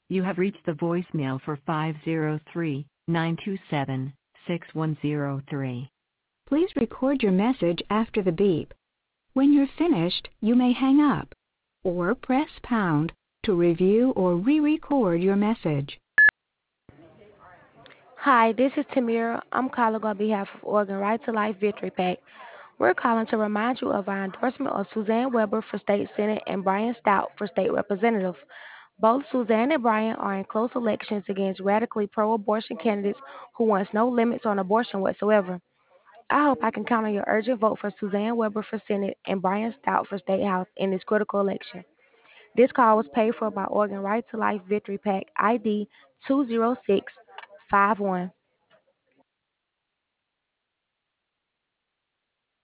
You have reached the voicemail for 503-927-6103. Please record your message after the beep. When you're finished, you may hang up or press pound to review or re-record your message. Hi, this is Tamira. I'm calling on behalf of Oregon Right to Life Victory PAC. We're calling to remind you of our endorsement of Suzanne Weber for State Senate and Brian Stout for State Representative. Both Suzanne and Brian are in close elections against radically pro-abortion candidates who wants no limits on abortion whatsoever. I hope I can count on your urgent vote for Suzanne Weber for Senate and Brian Stout for State House in this critical election. This call was paid for by Oregon Right to Life Victory PAC ID 20651.